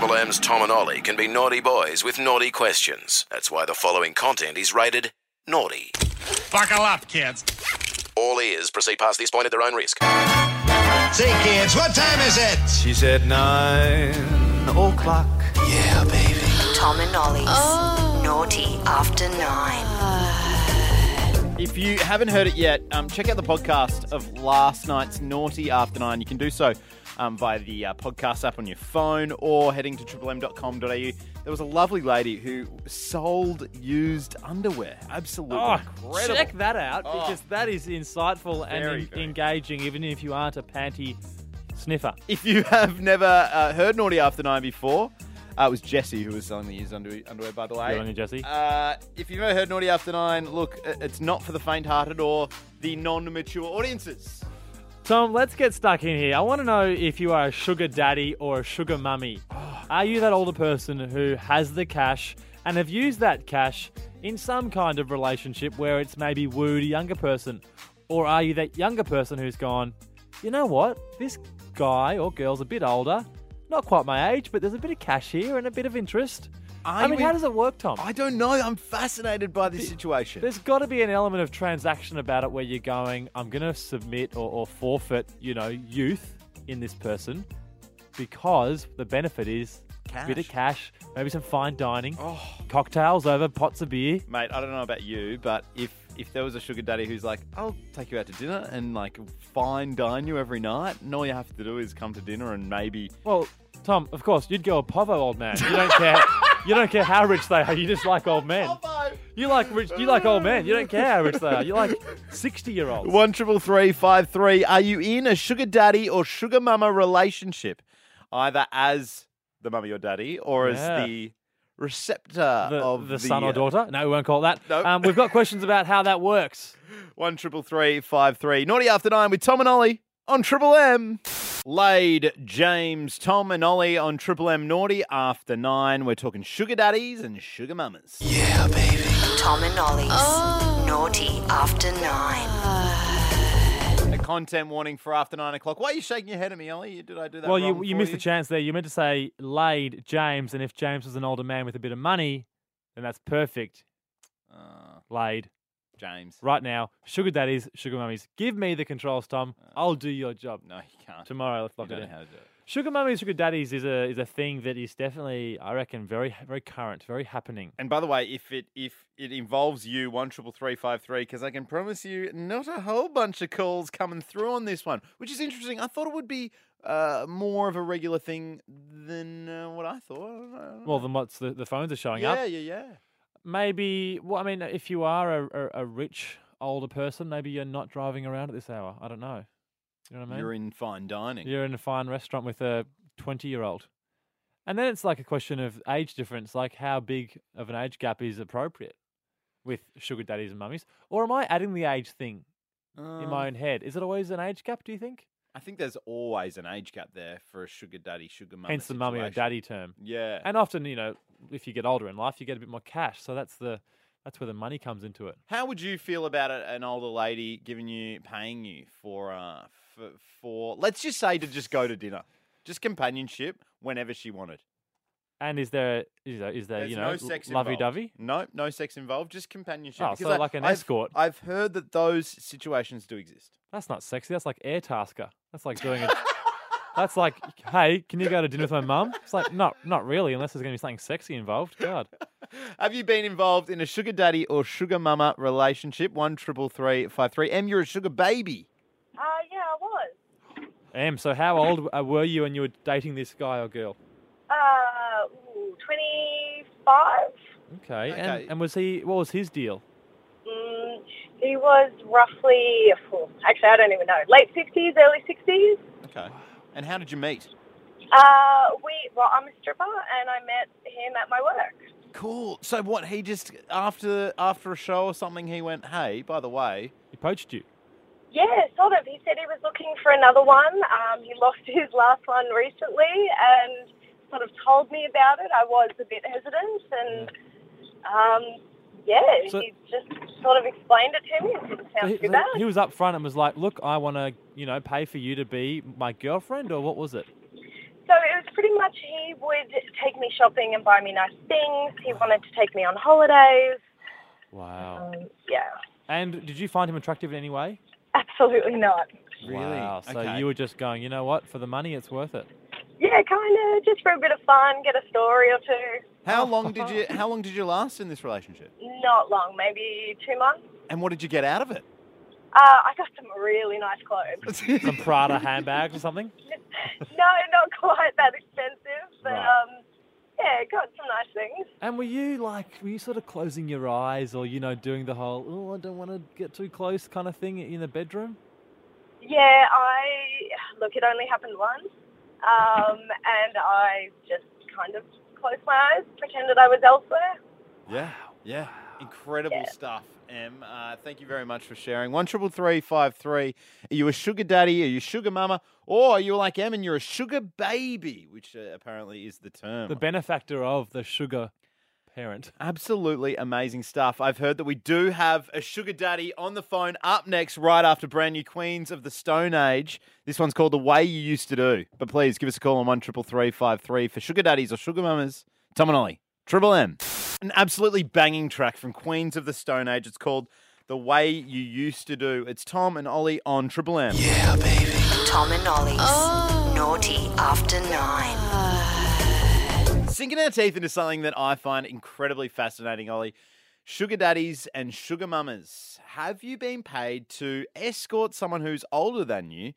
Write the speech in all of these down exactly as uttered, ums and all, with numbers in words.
Triple M's Tom and Ollie can be naughty boys with naughty questions. That's why the following content is rated naughty. Buckle up, kids. All ears. Proceed past this point at their own risk. Say, kids, what time is it? She said nine o'clock. Yeah, baby. Tom and Ollie's Naughty After Nine. If you haven't heard it yet, um, check out the podcast of last night's Naughty After Nine. You can do so um, via the uh, podcast app on your phone or heading to triple m dot com dot a u. There was a lovely lady who sold used underwear. Absolutely Oh, incredible. check that out Oh. because that is insightful and Very, en- very. engaging, even if you aren't a panty sniffer. If you have never uh, heard Naughty After Nine before, uh, it was Jesse who was selling the used under- underwear, by the way. Good on you, Jesse. Uh, if you've never heard Naughty After Nine, look, i- it's not for the faint-hearted or the non-mature audiences. Tom, let's get stuck in here. I want to know if you are a sugar daddy or a sugar mummy. Are you that older person who has the cash and have used that cash in some kind of relationship where it's maybe wooed a younger person? Or are you that younger person who's gone, you know what, this guy or girl's a bit older, not quite my age, but there's a bit of cash here and a bit of interest? I, mean, would- how does it work, Tom? I don't know. I'm fascinated by this situation. There's got to be an element of transaction about it where you're going, I'm going to submit or, or forfeit, you know, youth in this person because the benefit is a bit of cash, maybe some fine dining, cocktails over pots of beer. Mate, I don't know about you, but if if there was a sugar daddy who's like, I'll take you out to dinner and like fine dine you every night, and all you have to do is come to dinner and maybe... Well, Tom, of course, you'd go a povo old man. You don't care. You don't care how rich they are. You just like old men. You like rich. You like old men. You don't care how rich they are. You like sixty-year-olds. One triple three five three. Are you in a sugar daddy or sugar mama relationship, either as the mummy or daddy or Yeah. as the receptor The, of the the son or uh, daughter? No, we won't call it that. Nope. Um, we've got questions about how that works. One triple three five three. Naughty After Nine with Tom and Ollie on Triple M. Lade, James, Tom and Ollie on Triple M Naughty After Nine. We're talking sugar daddies and sugar mamas. Yeah, baby. Tom and Ollie's Naughty After Nine. A content warning for after nine o'clock. Why are you shaking your head at me, Ollie? Did I do that Well, wrong you you for missed the chance there. You meant to say Lade, James, and if James was an older man with a bit of money, then that's perfect. Uh, Lade. James. Right now, sugar daddies, sugar mummies. Give me the controls, Tom. I'll do your job. No, you can't. Tomorrow, let's You lock don't it know in. how to do it. Sugar mummies, sugar daddies is a is a thing that is definitely, I reckon, very very current, very happening. And by the way, if it if it involves you, one triple three five three, because I can promise you, not a whole bunch of calls coming through on this one, which is interesting. I thought it would be uh, more of a regular thing than uh, what I thought. I don't know, I don't Well, know. then what's the the phones are showing yeah, up? yeah, yeah. Maybe. Well, I mean, if you are a, a, a rich older person, maybe you're not driving around at this hour. I don't know. You know what I mean? You're in fine dining. You're in a fine restaurant with a twenty-year-old. And then it's like a question of age difference, like how big of an age gap is appropriate with sugar daddies and mummies. Or am I adding the age thing in my Um, own head? Is it always an age gap, do you think? I think there's always an age gap there for a sugar daddy, sugar mama. Hence the mummy or situation. daddy term. Yeah. And often, you know, if you get older in life, you get a bit more cash. So that's the that's where the money comes into it. How would you feel about it, an older lady giving you, paying you for, uh, for, for, let's just say to just go to dinner, just companionship whenever she wanted? And is there is there, is there There's you know, no sex lovey involved. dovey? No, no sex involved, just companionship. Oh, Because so I- like an I've- escort. I've heard that those situations do exist. That's not sexy. That's like air tasker. That's like doing a. That's like, hey, can you go to dinner with my mum? It's like, not not really, unless there's going to be something sexy involved. God. Have you been involved in a sugar daddy or sugar mama relationship? One triple three five three. Em, you're a sugar baby. Uh, yeah, I was. Em, so how old uh, were you when you were dating this guy or girl? Uh, ooh, twenty-five. Okay. Okay. And, and was he? What was his deal? Mm, he was roughly, oh, actually, I don't even know, late sixties, early sixties. Okay. And how did you meet? Uh, we, well, I'm a stripper, and I met him at my work. Cool. So what? He just after after a show or something, he went, "Hey, by the way." He poached you. Yeah, sort of. He said he was looking for another one. Um, he lost his last one recently, and sort of told me about it. I was a bit hesitant, and um, yeah, So- he just sort of explained it to me. It didn't So sound he, too so bad. he was up front and was like, look, I want to, you know, pay for you to be my girlfriend, or what was it? So so it was pretty much he would take me shopping and buy me nice things. He wanted to take me on holidays. Wow. Um, yeah, And did you find him attractive in any way? absolutely not. Really? Wow. So Okay. you were just going, you know what? For the money, it's worth it. Yeah, kind of just for a bit of fun, get a story or two. How long did you How long did you last in this relationship? Not long, maybe two months. And what did you get out of it? Uh, I got some really nice clothes. Some Prada handbags or something? No, not quite that expensive, but Right. um, yeah, got some nice things. And were you like, were you sort of closing your eyes or, you know, doing the whole, oh, I don't want to get too close kind of thing in the bedroom? Yeah, I look. It only happened once, um, and I just kind of closed my eyes, pretended I was elsewhere. Yeah, yeah. Incredible Yeah. stuff, Em. Uh, thank you very much for sharing. One triple three five three. Are you a sugar daddy? Are you sugar mama? Or are you like Em and you're a sugar baby, which uh, apparently is the term. The benefactor of the sugar parent. Absolutely amazing stuff. I've heard that we do have a sugar daddy on the phone up next, right after brand new Queens of the Stone Age. This one's called The Way You Used to Do. But please give us a call on one triple three five three for sugar daddies or sugar mamas. Tom and Ollie, Triple M. An absolutely banging track from Queens of the Stone Age. It's called The Way You Used to Do. It's Tom and Ollie on Triple M. Yeah, baby. Tom and Ollie's Naughty After Nine. Sinking our teeth into something that I find incredibly fascinating, Ollie. Sugar daddies and sugar mamas. Have you been paid to escort someone who's older than you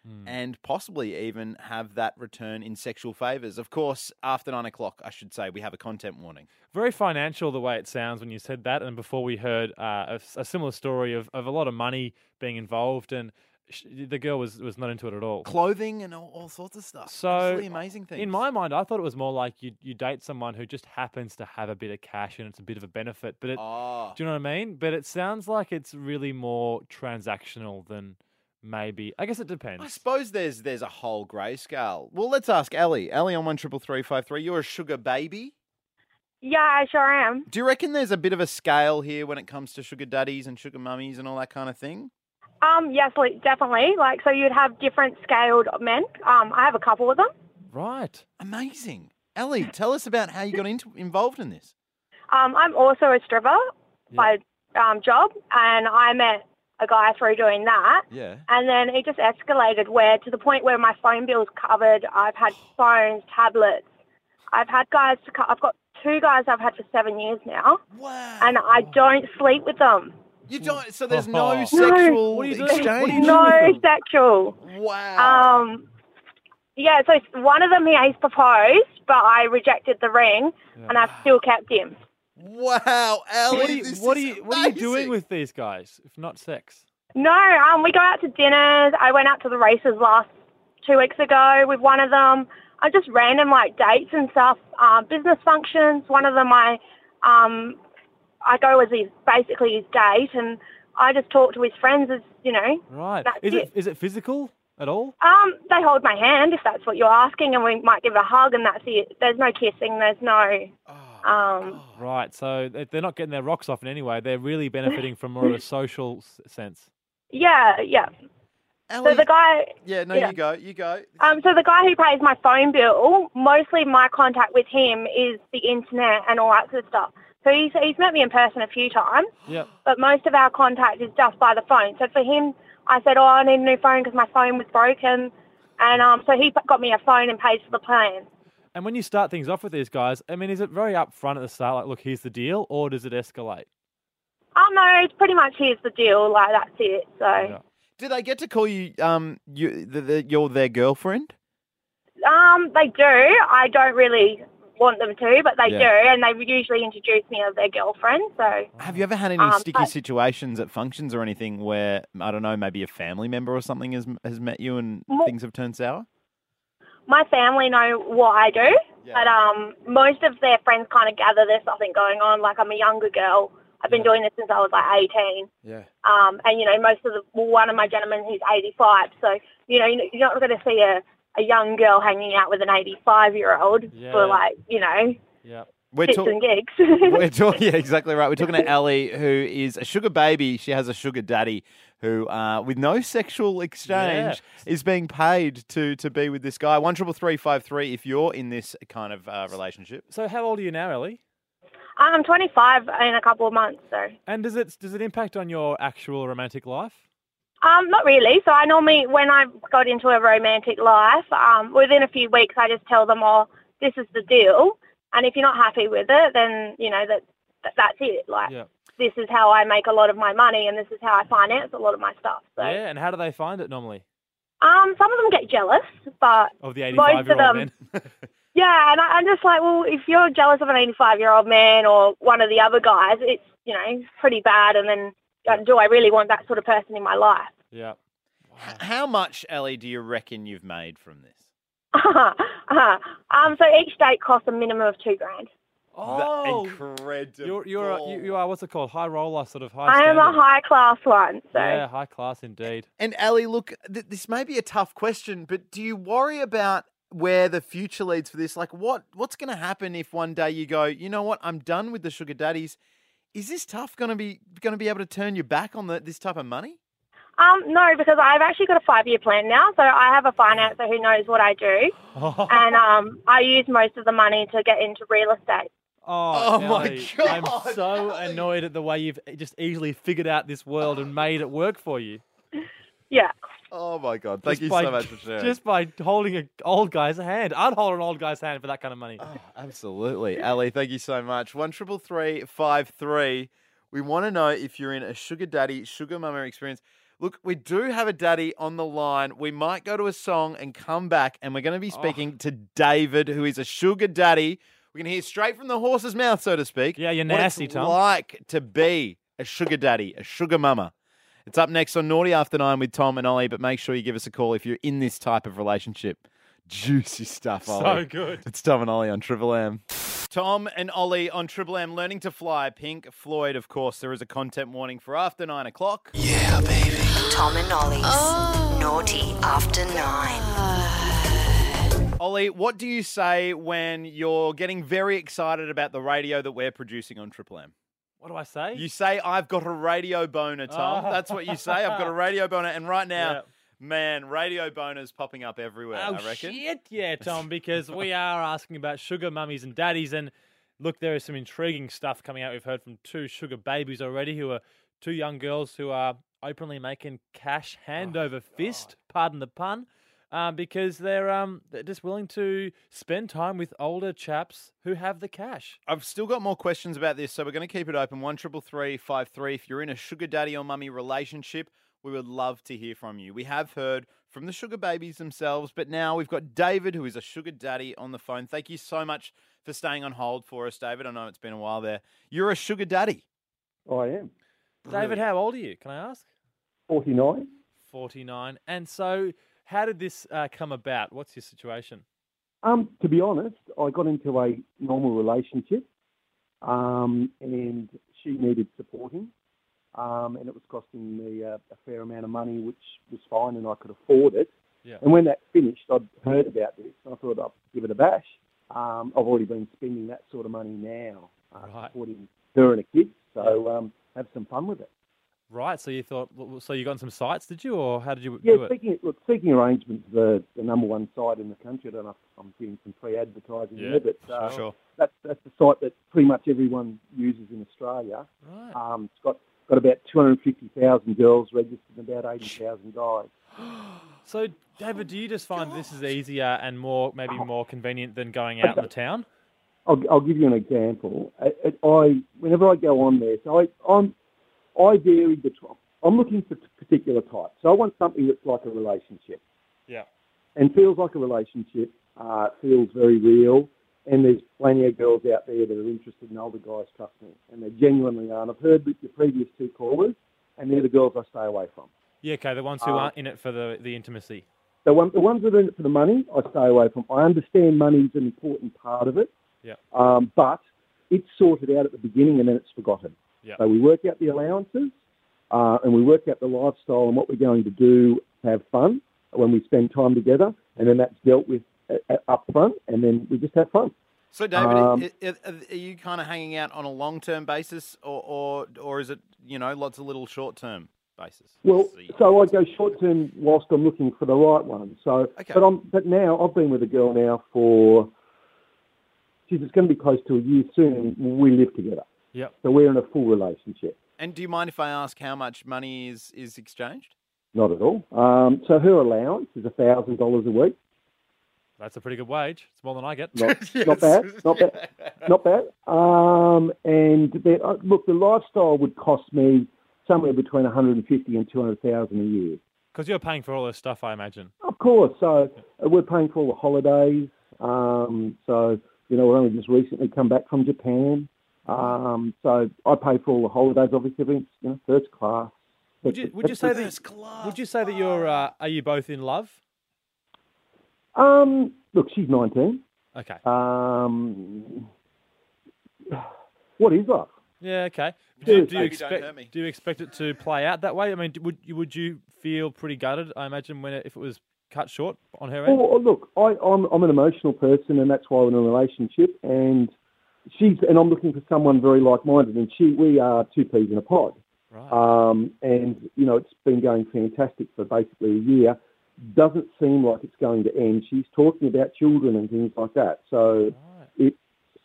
and possibly even have that return in sexual favours? Of course, after nine o'clock, I should say, we have a content warning. Very financial the way it sounds when you said that. And before we heard uh, a, a similar story of, of a lot of money being involved and sh- the girl was, was not into it at all. Clothing and all, all sorts of stuff. So, Absolutely amazing things. In my mind, I thought it was more like you you date someone who just happens to have a bit of cash and it's a bit of a benefit. But it, Oh. do you know what I mean? But it sounds like it's really more transactional than maybe. I guess it depends. I suppose there's there's a whole grey scale. Well, let's ask Ellie. Ellie on one triple three five three. You're a sugar baby. Yeah, I sure am. Do you reckon there's a bit of a scale here when it comes to sugar daddies and sugar mummies and all that kind of thing? Um, yes, like, definitely. Like, so you'd have different scaled men. Um, I have a couple of them. Right. Amazing. Ellie, tell us about how you got into, involved in this. Um, I'm also a stripper by um, job, and I met a guy through doing that. Yeah. And then it just escalated where to the point where my phone bill's covered. I've had phones, tablets. I've had guys to. Co- I've got two guys I've had for seven years now, Wow. and I don't sleep with them. You don't. So there's no No. sexual What are you doing? exchange. What are you doing No with them? sexual. Wow. Um, yeah. So one of them he he's proposed, but I rejected the ring, and I've still kept him. Wow, Ellie. What are you, this what are is you, what are you doing amazing. with these guys, if not sex? No, um, we go out to dinners. I went out to the races last two weeks ago with one of them. I just random like dates and stuff, um, business functions. One of them I, um, I go as his basically his date, and I just talk to his friends as you know. Right. That's Is it it. is it physical at all? Um, they hold my hand if that's what you're asking, and we might give a hug, and that's it. There's no kissing. There's no. Um, Right. So they- they're not getting their rocks off in any way. They're really benefiting from more of a social s- sense. yeah, yeah. Ellie, So the guy. yeah, no, yeah. you go, you go. Um, so the guy who pays my phone bill, mostly my contact with him is the internet and all that sort of stuff. So he's, he's met me in person a few times, Yep. but most of our contact is just by the phone. So for him, I said, oh, I need a new phone because my phone was broken. And um, so he got me a phone and paid for the plan. And when you start things off with these guys, I mean, is it very upfront at the start, like, look, here's the deal, or does it escalate? Oh, no, it's pretty much here's the deal. Like, that's it. So, Yeah. Do they get to call you, um, you, the, the, you're their girlfriend? um, they do. I don't really want them to, but they Yeah. do. And they usually introduce me as their girlfriend. So, Have you ever had any Um, sticky but- situations at functions or anything where, I don't know, maybe a family member or something has has met you and Mo- things have turned sour? my family know what I do, Yeah. but um, most of their friends kind of gather there's something going on. Like, I'm a younger girl. I've been doing this since I was like eighteen. Yeah. Um, and, you know, most of the, well, one of my gentlemen, he's eighty-five. So, you know, you're not going to see a, a young girl hanging out with an eighty-five-year-old Yeah. for, like, you know. Yep. We're, bits talk- and gigs. we're talking, yeah, exactly right. We're talking to Ellie, who is a sugar baby. She has a sugar daddy who, uh, with no sexual exchange, is being paid to to be with this guy. One triple three five three. If you're in this kind of uh, relationship. So how old are you now, Ellie? I'm twenty-five in a couple of months, so. And does it does it impact on your actual romantic life? Um, not really. So I normally, when I got into a romantic life, um, within a few weeks, I just tell them, oh, this is the deal. And if you're not happy with it, then, you know, that, that that's it. Like, Yeah. this is how I make a lot of my money and this is how I finance a lot of my stuff. So, Yeah, and how do they find it normally? um, some of them get jealous, but Of the most of eighty-five-year-old them, men? yeah, and I, I'm just like, well, if you're jealous of an eighty-five-year-old man or one of the other guys, it's, you know, pretty bad. And then uh, do I really want that sort of person in my life? Yeah. H- How much, Ellie, do you reckon you've made from this? uh-huh. Um, so each date costs a minimum of two grand. Oh, Incredible. you're you're a, you, you are what's it called? High roller, sort of high. I am a standard. high class one, so. Yeah, high class indeed. And Ellie, look, th- this may be a tough question, but do you worry about where the future leads for this? Like, what what's going to happen if one day you go, you know what, I'm done with the sugar daddies? Is this tough going to be going to be able to turn you back on the, this type of money? Um, no, because I've actually got a five-year plan now. So I have a financer who knows what I do, and um, I use most of the money to get into real estate. Oh, Oh, my Ellie, God, I'm so Ellie. annoyed at the way you've just easily figured out this world and made it work for you. Yeah. Oh my God! Thank Just you by- so much for sharing. Just by holding an old guy's hand. I'd hold an old guy's hand for that kind of money. Oh, absolutely, Ali. Thank you so much. One triple three five three. We want to know if you're in a sugar daddy, sugar mama experience. Look, we do have a daddy on the line. We might go to a song and come back, and we're going to be speaking Oh. to David, who is a sugar daddy. We can hear straight from the horse's mouth, so to speak. Yeah, you're what nasty, it's Tom. like to be a sugar daddy, a sugar mama. It's up next on Naughty After Nine with Tom and Ollie, but make sure you give us a call if you're in this type of relationship. Juicy stuff, Ollie. So good. It's Tom and Ollie on Triple M. Tom and Ollie on Triple M, learning to fly. Pink Floyd, of course. There is a content warning for after nine o'clock. Yeah, baby. Tom and Ollie's Naughty After Nine. Ollie, what do you say when you're getting very excited about the radio that we're producing on Triple M? What do I say? You say, I've got a radio boner, Tom. Oh. That's what you say. I've got a radio boner. And right now, Yeah. man, radio boners popping up everywhere, Oh, I reckon. shit, yeah, Tom, because we are asking about sugar mummies and daddies. And look, there is some intriguing stuff coming out. We've heard from two sugar babies already who are two young girls who are openly making cash hand over fist, pardon the pun, um, because they're, um, they're just willing to spend time with older chaps who have the cash. I've still got more questions about this, so we're going to keep it open. One triple three five three. If you're in a sugar daddy or mummy relationship, we would love to hear from you. We have heard from the sugar babies themselves, but now we've got David, who is a sugar daddy, on the phone. Thank you so much for staying on hold for us, David. I know it's been a while there. You're a sugar daddy. I am. David, how old are you? Can I ask? forty-nine. forty-nine. And so, how did this uh, come about? What's your situation? Um, to be honest, I got into a normal relationship, um, and she needed supporting, um, and it was costing me a, a fair amount of money, which was fine, and I could afford it. Yeah. And when that finished, I'd heard about this, and I thought I'd give it a bash. Um, I've already been spending that sort of money now, uh, Right. supporting her and a kid, so um, have some fun with it. Right, so you thought, so you got on some sites, did you, or how did you Yeah, do it? Seeking, look, Seeking Arrangement's the, the number one site in the country. I don't know if I'm getting some free advertising Yeah, there, but uh, sure. that's that's the site that pretty much everyone uses in Australia. Right. Um, it's got got about two hundred fifty thousand girls registered and about eighty thousand guys. So, David, do you just find this is easier and more, maybe more convenient than going out in the town? I'll, I'll give you an example. I, I whenever I go on there, so I I'm, I vary between. I'm looking for particular types. So I want something that's like a relationship. Yeah. And feels like a relationship, uh, feels very real, and there's plenty of girls out there that are interested in older guys, trust me, and they genuinely are. And I've heard your previous two callers, and they're the girls I stay away from. Yeah, okay, the ones who Uh, aren't in it for the, the intimacy. The, one, the ones that are in it for the money, I stay away from. I understand money's an important part of it, Yeah. um, but it's sorted out at the beginning and then it's forgotten. Yeah. So we work out the allowances, uh, and we work out the lifestyle and what we're going to do to have fun when we spend time together, and then that's dealt with uh, up front, and then we just have fun. So, David, Um, i- i- are you kind of hanging out on a long-term basis, or, or or is it, you know, lots of little short-term basis? Well, See. so I go short term whilst I'm looking for the right one. So, Okay. but I'm but now I've been with a girl now for, geez, it's going to be close to a year soon. We live together, Yep. so we're in a full relationship. And do you mind if I ask how much money is, is exchanged? Not at all. Um, so her allowance is a thousand dollars a week. That's a pretty good wage. It's more than I get. Not, not bad. Not bad. Not bad. Um, and the, uh, look, the lifestyle would cost me somewhere between one hundred fifty and two hundred thousand a year. Because you're paying for all this stuff, I imagine. Of course. So uh, we're paying for all the holidays. Um, so you know, we're only just recently come back from Japan. Um, so I pay for all the holidays. Obviously, you know, first class. Would you would you say that would you say that you're uh, are you both in love? Um, look, she's nineteen. Okay. Um, what is love? Yeah. Okay. Yeah, Do, do you Baby, don't expect hurt me. do you expect it to play out that way? I mean, would you would you feel pretty gutted? I imagine when it, if it was cut short on her end. Well, look, I, I'm I'm an emotional person, and that's why we're in a relationship. And she's and I'm looking for someone very like-minded. And she, we are two peas in a pod. Right. Um, and you know, it's been going fantastic for basically a year. Doesn't seem like it's going to end. She's talking about children and things like that. So Right. it's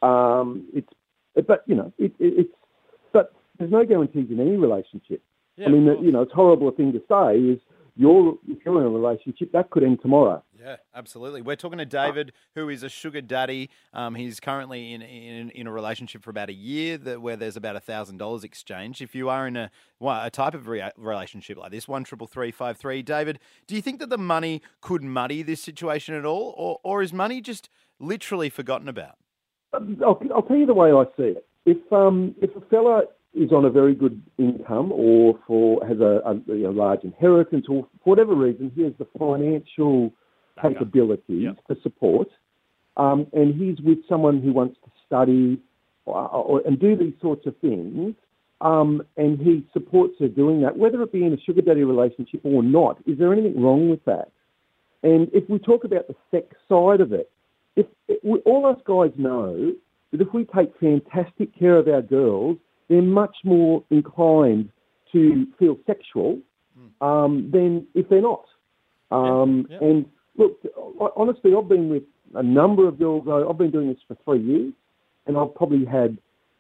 um, it's but you know, it, it, it's but there's no guarantees in any relationship. Yeah, I mean, of course. you know, it's horrible a thing to say is you're if you're in a relationship that could end tomorrow. Yeah, absolutely. We're talking to David, who is a sugar daddy. Um, he's currently in, in in a relationship for about a year, that where there's about a thousand dollars exchanged. If you are in a well, a type of rea- relationship like this, one triple three five three, David, do you think that the money could muddy this situation at all, or or is money just literally forgotten about? I'll, I'll tell you the way I see it. If um, if a fella is on a very good income or for has a, a, you know, large inheritance or for whatever reason he has the financial Backer. capabilities Yep. to support, um, and he's with someone who wants to study or, or, and do these sorts of things, um, and he supports her doing that, whether it be in a sugar daddy relationship or not, is there anything wrong with that? And if we talk about the sex side of it, if, if we, all us guys know that if we take fantastic care of our girls, they're much more inclined to feel sexual um, than if they're not. Um, Yeah, yeah. And look, honestly, I've been with a number of girls. uh, I've been doing this for three years, and I've probably had,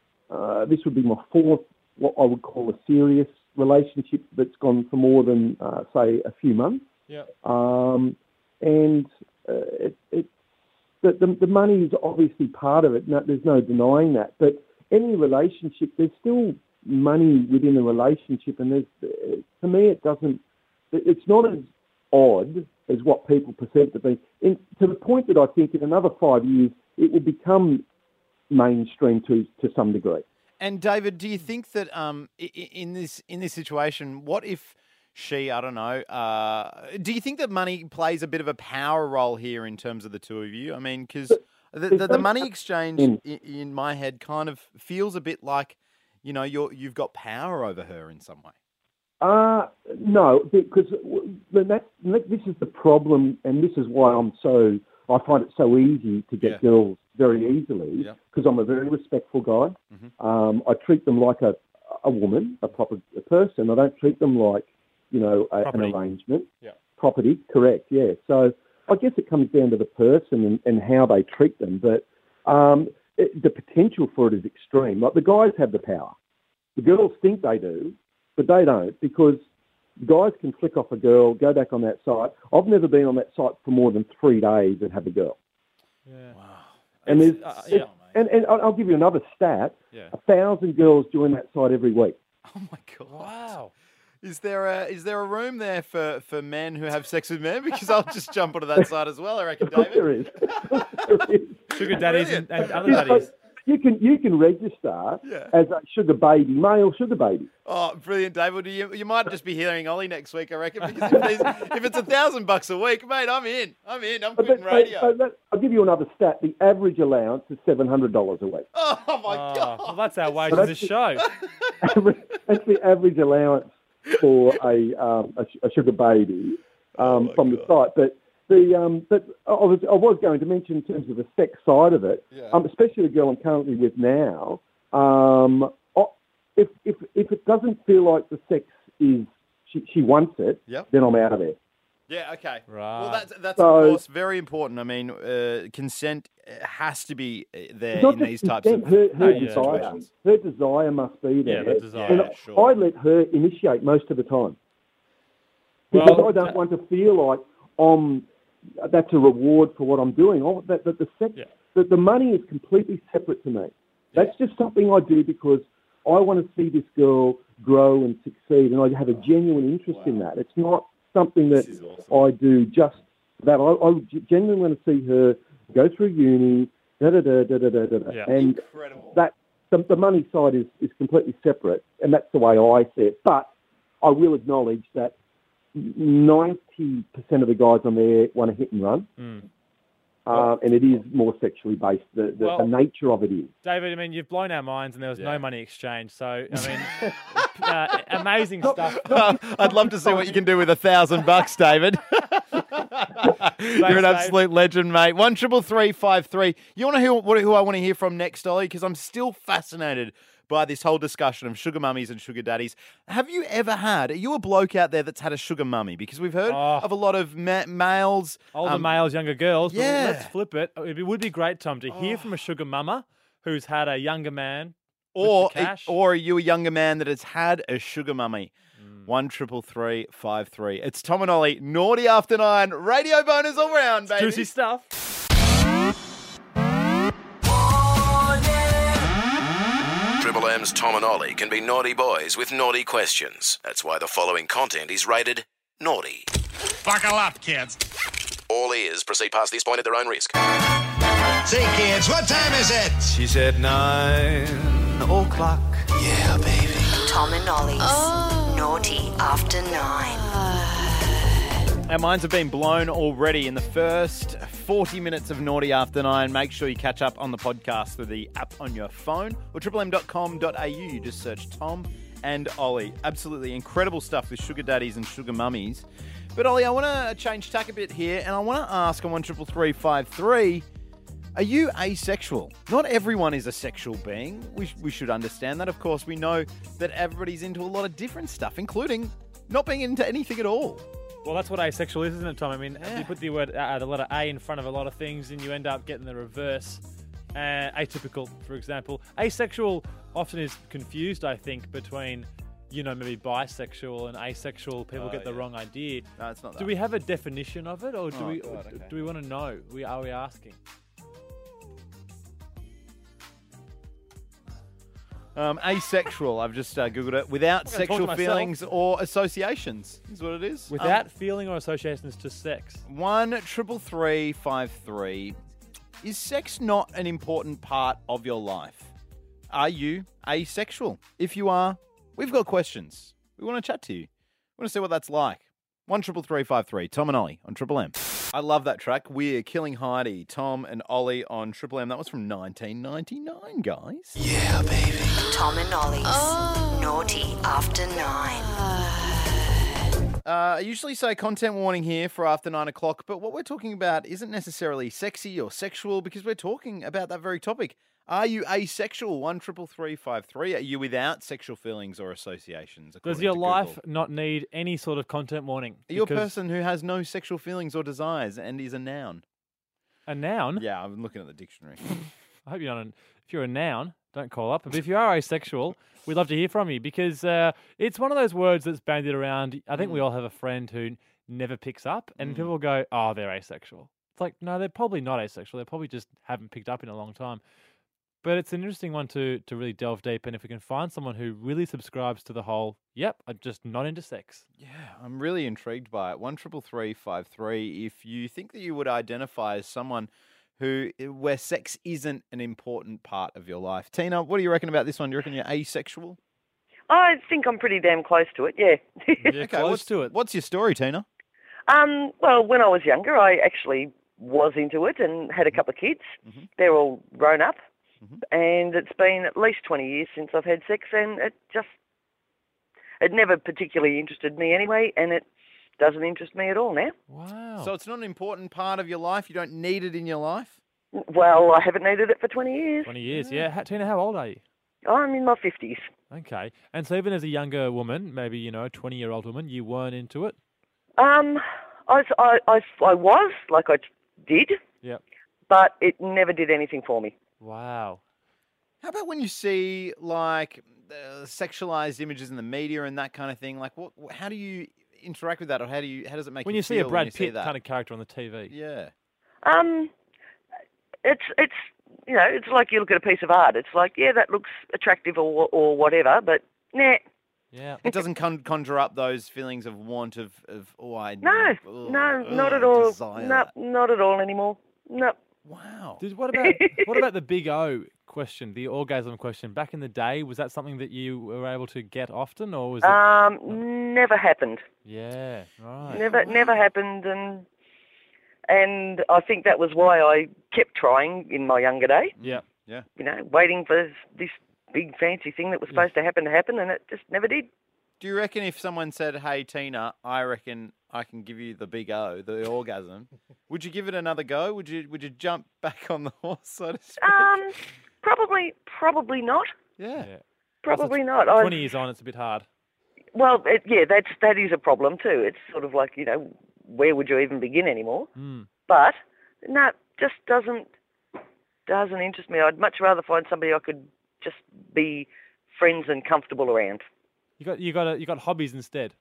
uh, this would be my fourth, what I would call a serious relationship that's gone for more than, uh, say, a few months. Yeah. Um, and uh, it, it, the, the, the money is obviously part of it. No, there's no denying that. But any relationship, there's still money within a relationship, and there's, uh, to me, it doesn't. It's not as odd as what people perceive to be. And to the point that I think in another five years it will become mainstream to to some degree. And David, do you think that um, i- i- in this in this situation, what if she, I don't know, uh, do you think that money plays a bit of a power role here in terms of the two of you? I mean, because the, the, the money exchange Mm. in, in my head kind of feels a bit like, you know, you're you've got power over her in some way. Uh, no, because w- that, that, this is the problem, and this is why I'm so, I find it so easy to get Yeah. girls very easily, Yeah. because I'm a very respectful guy. Mhm. Um, I treat them like a, a woman, a proper a person. I don't treat them like, you know, a, an Property. arrangement. Yeah. Property, correct, yeah. So I guess it comes down to the person and, and how they treat them, but um, it, the potential for it is extreme. Like the guys have the power. The girls think they do, but they don't, because guys can flick off a girl, go back on that site. I've never been on that site for more than three days and have a girl. Yeah. Wow. And It's- there's, uh, yeah. and, and I'll I'll give you another stat. Yeah. A thousand girls join that site every week. Oh my god! Wow. Is there a is there a room there for, for men who have sex with men? Because I'll just jump onto that side as well. I reckon, Of course there David. is. Of course there is. Sugar daddies and, and other You know, daddies. You can you can register Yeah. as a sugar baby, male sugar baby. Oh, brilliant, David! You you might just be hearing Ollie next week, I reckon. Because if, these, if it's a thousand bucks a week, mate, I'm in. I'm in. I'm But, quitting but- radio. but that- I'll give you another stat. The average allowance is seven hundred dollars a week. Oh my Oh, god! well, that's our wages that's this the- show. That's the average allowance for a, um, a, a sugar baby um, Oh, from the site. But the um, but I was I was going to mention in terms of the sex side of it, Yeah. um, especially the girl I'm currently with now. Um, I- if if if it doesn't feel like the sex is she, she wants it, Yep. then I'm out of there. Yeah, okay. Right. Well, that's, that's So- of course, very important. I mean, uh, consent uh, has to be uh, there It's not in just these types of consent, her, her yeah. desire. situations. Her desire must be there. the desire. And Yeah, I- sure. I let her initiate most of the time. Because Well, I don't want to feel like um, that's a reward for what I'm doing. I, that, that the, sex, Yeah. the, the money is completely separate to me. That's just something I do because I want to see this girl grow and succeed, and I have a genuine interest in that. It's not something that This is awesome. I do just that. I, I genuinely want to see her go through uni, da da da da da da da, Yeah. and Incredible. that the, the money side is, is completely separate, and that's the way I see it. But I will acknowledge that ninety percent of the guys on there want to hit and run, Mm. uh, and it is more sexually based. The, the, Well- the nature of it is. David, I mean, you've blown our minds, and there was no Yeah. money exchange. So, I mean, uh, amazing stuff. I'd love to see what you can do with a thousand bucks, David. You're an Dave. absolute legend, mate. One triple three five three. You want to hear what, who I want to hear from next, Ollie? Because I'm still fascinated by this whole discussion of sugar mummies and sugar daddies. Have you ever had? Are you a bloke out there that's had a sugar mummy? Because we've heard Oh. of a lot of ma- males. Older um, males, younger girls. But yeah. let's flip it. It would be great, Tom, to hear from a sugar mama who's had a younger man. Or, with the cash. or are you a younger man that has had a sugar mummy? Mm. One triple three five three. It's Tom and Ollie. Naughty after nine. Radio bonus all round, baby. Juicy stuff. Triple M's Tom and Ollie can be naughty boys with naughty questions. That's why the following content is rated naughty. Buckle up, kids. All ears proceed past this point at their own risk. Say, kids, what time is it? She said nine o'clock. Yeah, baby. Tom and Ollie's Naughty After Nine. Our minds have been blown already in the first forty minutes of Naughty After Nine. Make sure you catch up on the podcast through the app on your phone or triple m dot com dot a u. You just search Tom and Ollie. Absolutely incredible stuff with sugar daddies and sugar mummies. But Ollie, I want to change tack a bit here, and I want to ask on one triple three five three. Are you asexual? Not everyone is a sexual being. We, sh- we should understand that. Of course, we know that everybody's into a lot of different stuff, including not being into anything at all. Well, that's what asexual is, isn't it, Tom? I mean, Yeah. you put the word, uh, the letter A in front of a lot of things, and you end up getting the reverse. Uh, atypical, for example. Asexual often is confused, I think, between, you know, maybe bisexual and asexual. People Oh, get the yeah. wrong idea. No, it's not that. Do we have a definition of it, or do Oh, we God, okay. do we want to know? We are we asking? Um, asexual, I've just uh, Googled it. Without I'm gonna talk sexual to myself. feelings or associations, is what it is. Without feeling or associations to sex. Um, one triple three five three. Is sex not an important part of your life? Are you asexual? If you are, we've got questions. We want to chat to you. We want to see what that's like. One triple three five three. Tom and Ollie on Triple M. I love that track. We're Killing Heidi. Tom and Ollie on Triple M. That was from nineteen ninety-nine, guys. Yeah, baby. Tom and Ollie's Naughty After Nine. Uh, I usually say content warning here for after nine o'clock, but what we're talking about isn't necessarily sexy or sexual because we're talking about that very topic. Are you asexual? One triple three five three. Are you without sexual feelings or associations? Does according your to life Google? not need any sort of content warning? Are you a Because person who has no sexual feelings or desires and is a noun? a noun? Yeah, I'm looking at the dictionary. I hope you're not. An, if you're a noun, don't call up. But if you are asexual, we'd love to hear from you because uh, it's one of those words that's bandied around. I think we all have a friend who never picks up, and people go, "Oh, they're asexual." It's like, no, they're probably not asexual. They probably just haven't picked up in a long time. But it's an interesting one to to really delve deep. And if we can find someone who really subscribes to the whole, "Yep, I'm just not into sex." Yeah, I'm really intrigued by it. One triple three five three. If you think that you would identify as someone who where sex isn't an important part of your life, Tina, what do you reckon about this one? Do you reckon you're asexual? I think I'm pretty damn close to it, yeah. Yeah, close what's, to it. What's your story, Tina? um, well, when I was younger, I actually was into it and had a couple of kids. Mhm. They're all grown up. Mhm. And it's been at least twenty years since I've had sex, and it just, it never particularly interested me anyway, and it's doesn't interest me at all now. Wow. So it's not an important part of your life? You don't need it in your life? Well, I haven't needed it for twenty years. twenty years, yeah. Ha- Tina, how old are you? I'm in my fifties. Okay. And so even as a younger woman, maybe, you know, a twenty-year-old woman, you weren't into it? Um, I, I, I, I was, like I did, Yep. but it never did anything for me. Wow. How about when you see, like, uh, sexualized images in the media and that kind of thing? Like, what? How do you interact with that, or how do you? How does it make When you, you see a feel when Brad you see Pitt that? kind of character on the T V. Yeah. Um, it's, it's, you know, it's like you look at a piece of art. It's like, yeah, that looks attractive or, or whatever, but nah. Yeah. It doesn't con- conjure up those feelings of want of, of oh, I... No, oh, no, oh, not I at all. desire No, that. not at all anymore. No. Wow. Did, what about what about the big O question, the orgasm question? Back in the day, was that something that you were able to get often, or was it? Um, never happened. Yeah, right. Never, never happened, and and I think that was why I kept trying in my younger day. Yeah, yeah. You know, waiting for this big fancy thing that was supposed to happen to happen, and it just never did. Do you reckon if someone said, hey, Tina, I reckon I can give you the big O, the orgasm, would you give it another go? Would you Would you jump back on the horse, so to speak? Um, probably, probably not. Yeah. yeah. Probably Also, not. I- Twenty years on, it's a bit hard. Well, it, yeah, that's that is a problem too. It's sort of like, you know, where would you even begin anymore? Mm. But no, just doesn't doesn't interest me. I'd much rather find somebody I could just be friends and comfortable around. You got you got a, you got hobbies instead.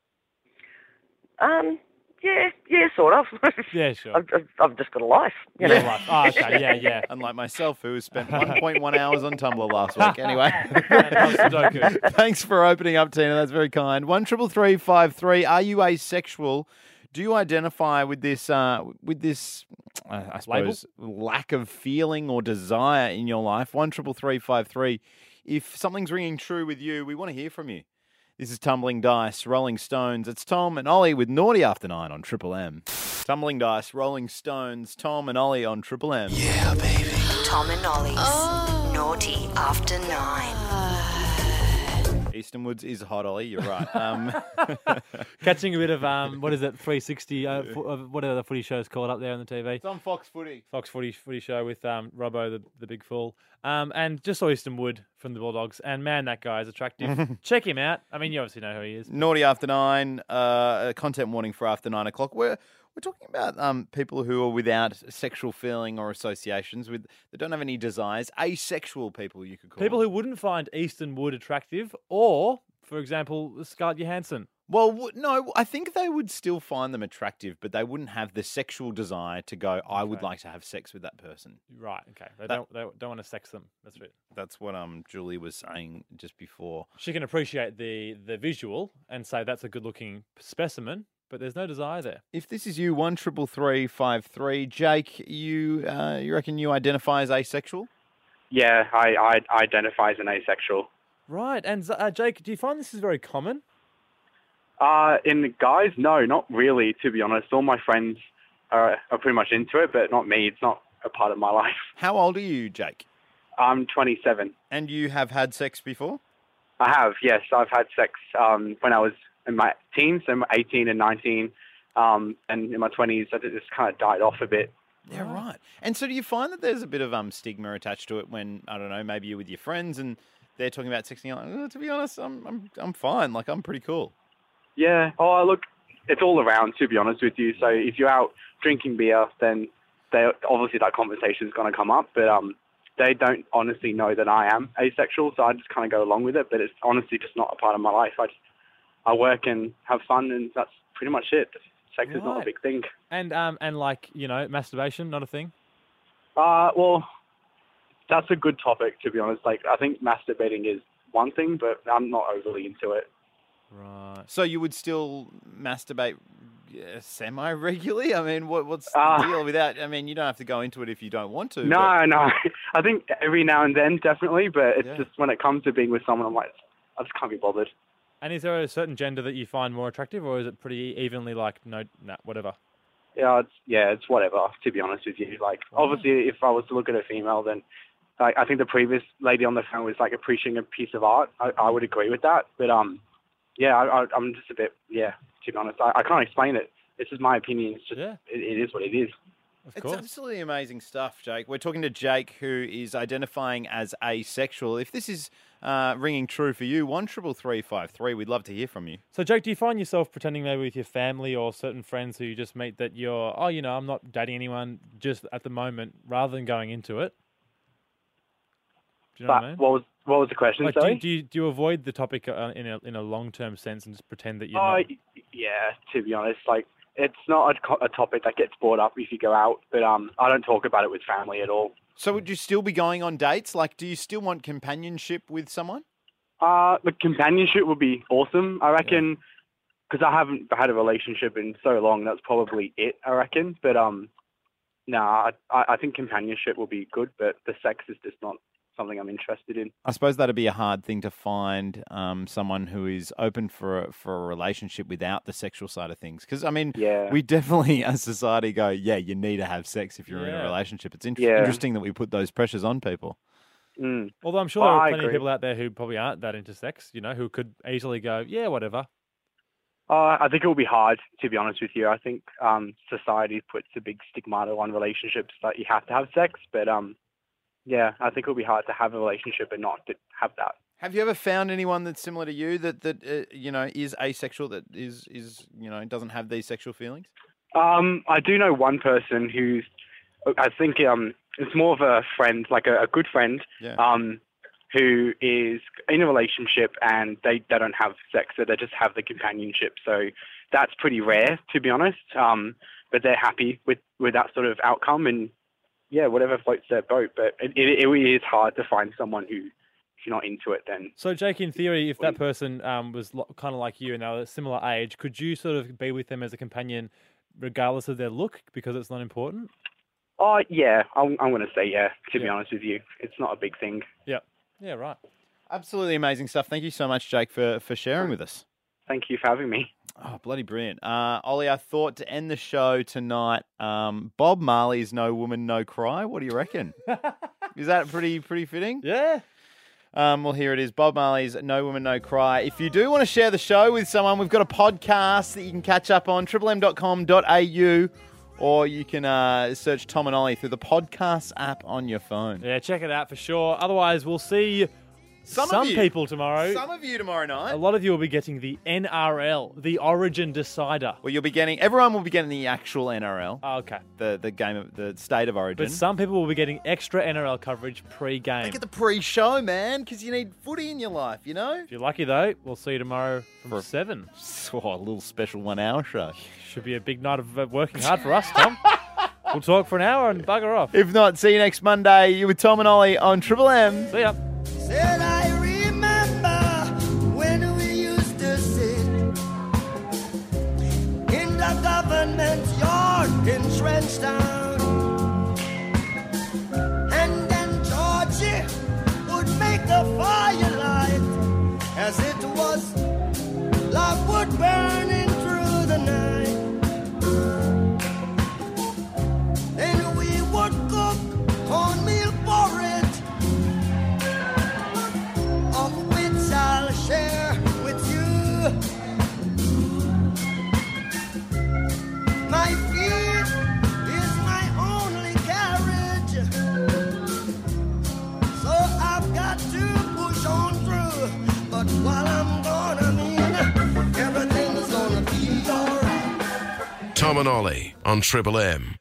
Um, yeah, yeah, sort of. Yeah, sure. I've, I've, I've just got a life. You know? Life. Oh, okay, yeah, yeah. Unlike myself, who spent one point one hours on Tumblr last week. Anyway. That's Sudoku. Thanks for opening up, Tina. That's very kind. One triple three five three. Are you asexual? Do you identify with this? Uh, with this, uh, I suppose, lack of feeling or desire in your life? One triple three five three. If something's ringing true with you, we want to hear from you. This is Tumbling Dice, Rolling Stones. It's Tom and Ollie with Naughty After Nine on Triple M. Tumbling Dice, Rolling Stones, Tom and Ollie on Triple M. Yeah, baby. Tom and Ollie's Naughty After Nine. Eastern Woods is hot, Ollie. You're right. Um, Catching a bit of um, what is it, three sixty? Uh, fo- uh, what are the footy shows called up there on the T V? it's on Fox Footy. Fox Footy Footy Show with um, Robbo, the the big fool, um, and just saw Easton Wood from the Bulldogs, and man, that guy is attractive. Check him out. I mean, you obviously know who he is. Naughty After Nine, uh, a content warning for after nine o'clock. We're we're talking about um, people who are without sexual feeling or associations with that don't have any desires. Asexual people, you could call People them. who wouldn't find Easton Wood attractive, or, for example, Scarlett Johansson. Well, w- no, I think they would still find them attractive, but they wouldn't have the sexual desire to go, I would Okay. like to have sex with that person. Right. Okay. They That- don't. They don't want to sex them. That's right. That's what um Julie was saying just before. She can appreciate the the visual and say that's a good looking specimen, but there's no desire there. If this is you, one triple three five three, Jake, you uh, you reckon you identify as asexual? Yeah, I, I identify as an asexual. Right. And uh, Jake, do you find this is very common? Uh, in the guys, no, not really, to be honest. All my friends are, are pretty much into it, but not me. It's not a part of my life. How old are you, Jake? I'm twenty-seven. And you have had sex before? I have, yes. I've had sex um, when I was in my teens, so eighteen and nineteen, um, and in my twenties, it just kind of died off a bit. Yeah, right. And so do you find that there's a bit of um stigma attached to it when, I don't know, maybe you're with your friends and they're talking about sex and you're like, oh, to be honest, I'm, I'm, I'm fine. Like, I'm pretty cool. Yeah. Oh, look, it's all around, to be honest with you. So if you're out drinking beer, then they obviously that conversation is going to come up. But um, they don't honestly know that I am asexual, so I just kind of go along with it. But it's honestly just not a part of my life. I just I work and have fun, and that's pretty much it. Sex is not a Right. big thing. And um and like you know masturbation, not a thing. Uh, well, that's a good topic, to be honest. Like, I think masturbating is one thing, but I'm not overly into it. Right. So you would still masturbate yeah, semi-regularly? I mean, what, what's Uh, the deal with that? I mean, you don't have to go into it if you don't want to. No, no. I think every now and then, definitely, but it's Yeah. just when it comes to being with someone, I'm like, I just can't be bothered. And is there a certain gender that you find more attractive, or is it pretty evenly like no, nah, whatever? Yeah, it's yeah, it's whatever. To be honest with you, like obviously, if I was to look at a female, then like I think the previous lady on the phone was like appreciating a piece of art. I, I would agree with that, but um, yeah, I, I, I'm just a bit yeah, to be honest. I, I can't explain it. This is my opinion. It's just, Yeah. it, it is what it is. Of It's course. absolutely amazing stuff, Jake. We're talking to Jake, who is identifying as asexual. If this is uh, ringing true for you, one triple three five three. We'd love to hear from you. So, Jake, do you find yourself pretending maybe with your family or certain friends who you just meet that you're, oh, you know, I'm not dating anyone just at the moment, rather than going into it? Do you know But what I mean? what was what was the question? Like, do, sorry. you, do you do you avoid the topic uh, in a in a long term sense and just pretend that you're Oh, not? y- yeah. To be honest, like it's not a, co- a topic that gets brought up if you go out. But um, I don't talk about it with family at all. So would you still be going on dates? Like, do you still want companionship with someone? Uh, the companionship would be awesome. I reckon because I haven't had a relationship in so long. That's probably it. I reckon. But um, no, I I think companionship will be good. But the sex is just not something I'm interested in. I suppose that'd be a hard thing to find um, someone who is open for a, for a relationship without the sexual side of things. Because, I mean, Yeah. we definitely as society go, yeah, you need to have sex if you're in Yeah. a relationship. It's inter- Yeah. interesting that we put those pressures on people. Mm. Although I'm sure Well, there are I plenty of agree. people out there who probably aren't that into sex, you know, who could easily go, yeah, whatever. Uh, I think it will be hard, to be honest with you. I think um, society puts a big stigmata on relationships that you have to have sex. But um, yeah, I think it will be hard to have a relationship and not to have that. Have you ever found anyone that's similar to you that that uh, you know is asexual, that is is you know doesn't have these sexual feelings? Um, I do know one person who's, I think um, it's more of a friend, like a, a good friend, Yeah. um, who is in a relationship and they, they don't have sex, so they just have the companionship. So that's pretty rare, to be honest. Um, but they're happy with, with that sort of outcome, and yeah, whatever floats their boat. But it, it, it really is hard to find someone who, if you're not into it, then So, Jake, in theory, if that person um, was lo- kind of like you and they were a similar age, could you sort of be with them as a companion regardless of their look because it's not important? oh yeah, I'm, I'm going to say yeah. To be Yeah. honest with you, it's not a big thing. Yeah. Yeah, right. Absolutely amazing stuff. Thank you so much, Jake, for for sharing with us. Thank you for having me. Oh, bloody brilliant. Uh, Ollie, I thought to end the show tonight, um, Bob Marley's No Woman, No Cry. What do you reckon? Is that pretty pretty fitting? Yeah. Um, well, here it is. Bob Marley's No Woman, No Cry. If you do want to share the show with someone, we've got a podcast that you can catch up on, triple m dot com dot a u, or you can uh, search Tom and Ollie through the podcast app on your phone. Yeah, check it out for sure. Otherwise, we'll see Some, some of you, people tomorrow. Some of you tomorrow night. A lot of you will be getting the N R L, the Origin Decider. Well, you'll be getting, everyone will be getting the actual N R L, Oh, okay. the, the game of the State of Origin. But some people will be getting extra N R L coverage pre-game. They get the pre-show, man, because you need footy in your life, you know? If you're lucky, though, we'll see you tomorrow from For- seven. Oh, a little special one-hour show. Should be a big night of uh, working hard for us, Tom. We'll talk for an hour and bugger off. If not, see you next Monday. You with Tom and Ollie on Triple M. See ya. Said I remember when we used to sit in the government yard in Trenchtown, and then Georgie would make the firelight as it was logwood burning through the night. Then we would cook cornmeal porridge, of which I'll share with you. My feet is my only carriage, so I've got to push on through. But while I'm gone, I mean, everything's gonna be alright. Tom and Ollie on Triple M.